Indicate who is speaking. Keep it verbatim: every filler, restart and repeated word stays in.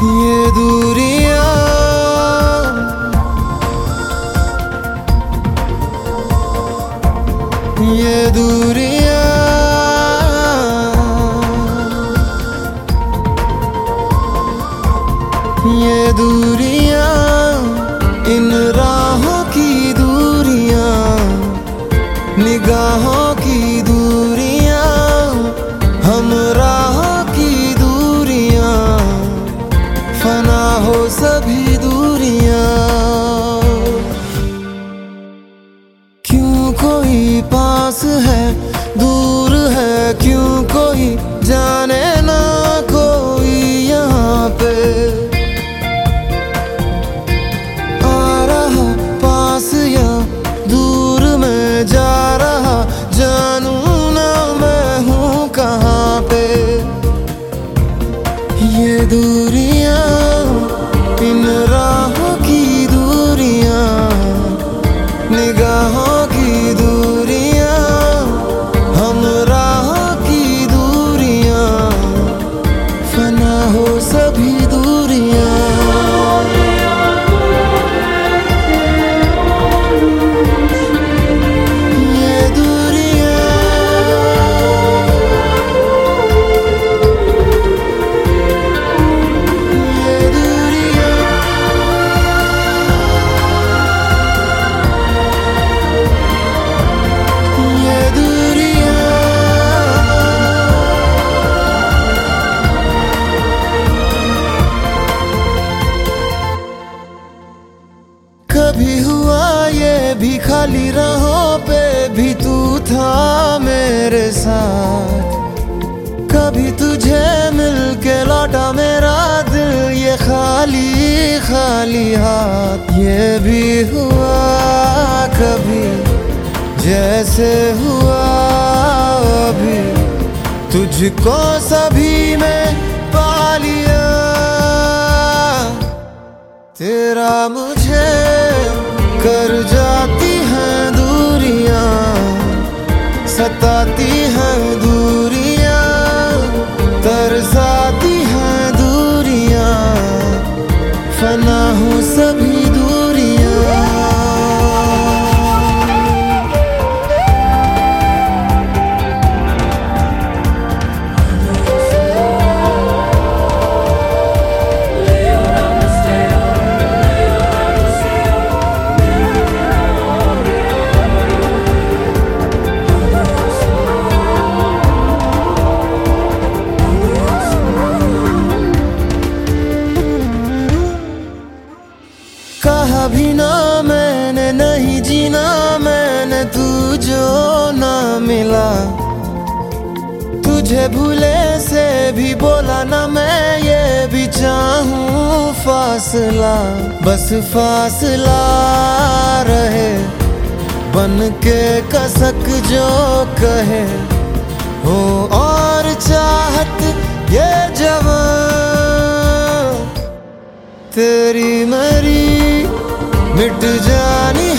Speaker 1: ये दूरियां ये दूरियां ये दूरियां इन राहों की दूरियां निगाहों की दूरियां हम राहों की दूरियां फना हो सभी दूरियां। क्यों कोई पास है दूर है क्यों कोई जाने ना कोई यहाँ पे आ रहा पास या दूर में जा रहा जानू ना मैं हूँ कहाँ पे। ये दूरियां इन राहों की दूरियां निगाहों की दूरियां हम राहों की दूरियां फना हो सभी दूरियां। कभी हुआ ये भी खाली राहों पे भी तू था मेरे साथ कभी तुझे मिलके लौटा मेरा दिल ये खाली खाली हाथ। ये भी हुआ कभी जैसे हुआ अभी तुझको सभी में पा लिया तेरा मुझे कर जाती हैं दूरियां सताती हैं दूरियां तरसाती हैं दूरियां फना हूँ सभी दूरियां। कहा भी ना मैंने नहीं जीना मैंने तू जो ना मिला तुझे भूले से भी बोला ना मैं ये भी चाहूँ फासला बस फासला रहे बन के कसक जो कहे हो और चाहत ये जवान तेरी मरी मिट जानी